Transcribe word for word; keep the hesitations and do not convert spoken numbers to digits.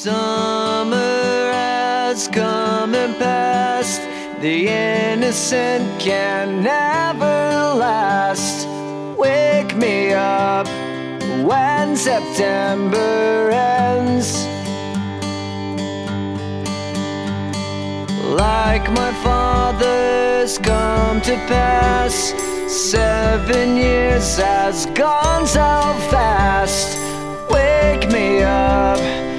Summer has come and passed. The innocent can never last. Wake me up when September ends. Like my father's come to pass, seven years has gone so fast. Wake me up